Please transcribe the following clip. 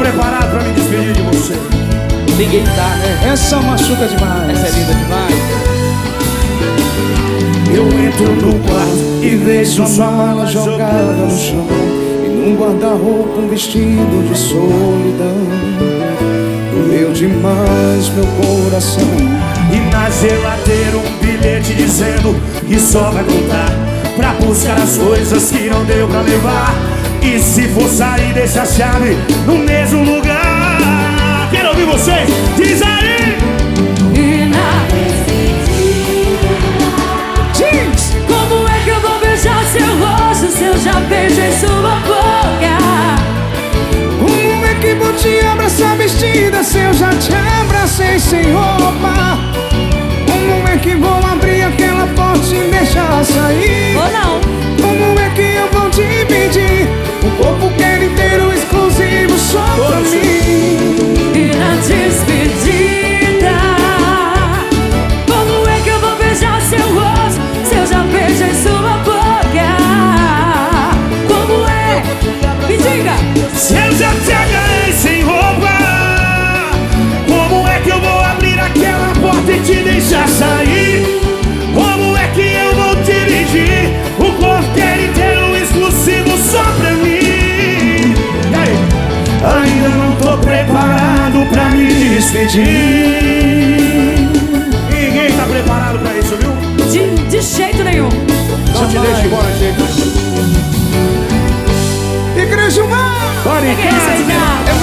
preparado pra me despedir de você. Ninguém tá, né? Essa machuca demais. Essa é linda demais. Eu entro no quarto e vejo sua mala jogada no chão, e num guarda-roupa um vestido de solidão. Doeu demais meu coração. E na geladeira um bilhete dizendo que só vai voltar pra buscar as coisas que não deu pra levar. E se for sair, deixa a chave no mesmo lugar. Quero ouvir vocês, diz aí! E na despedida, diz! Como é que eu vou beijar seu rosto se eu já beijei sua boca? Como é que vou te abraçar vestida se eu já te abracei sem roupa? Como é que vou abrir aquela porta e deixar sair? Ou não? Como é que eu vou dividir o corpo quer inteiro exclusivo só pra mim? E na despedida, como é que eu vou beijar seu rosto se eu já beijei sua boca? Como é? Me diga! Se eu já te agarrei sem roupa, como é que eu vou abrir aquela porta e te deixar sair? Como é que eu vou dividir o corpo inteiro exclusivo só pra mim? E aí? Ainda não tô preparado pra me despedir. Ninguém tá preparado pra isso, viu? De jeito nenhum! Não te deixe embora de jeito nenhum. Igreja Humana! Igreja Humana!